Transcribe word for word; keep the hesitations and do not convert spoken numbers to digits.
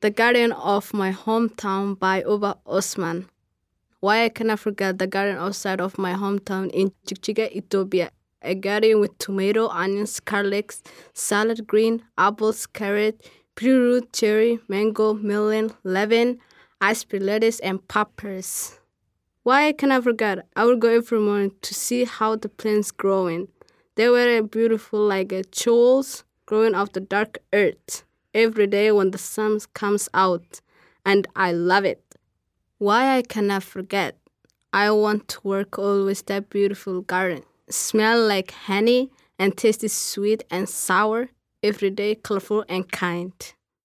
The Garden of My Hometown by Uba Osman. Why I cannot forget the garden outside of my hometown in Jigjiga, Ethiopia. A garden with tomato, onions, garlic, salad green, apples, carrot, beetroot, cherry, mango, melon, lemon, iceberg lettuce, and peppers. Why I cannot forget? I would go every morning to see how the plants growing. They were beautiful like a jewels growing out the dark earth. Every day when the sun comes out, and I love it. Why I cannot forget? I want to work always that beautiful garden. Smell like honey and taste is sweet and sour. Every day colorful and kind.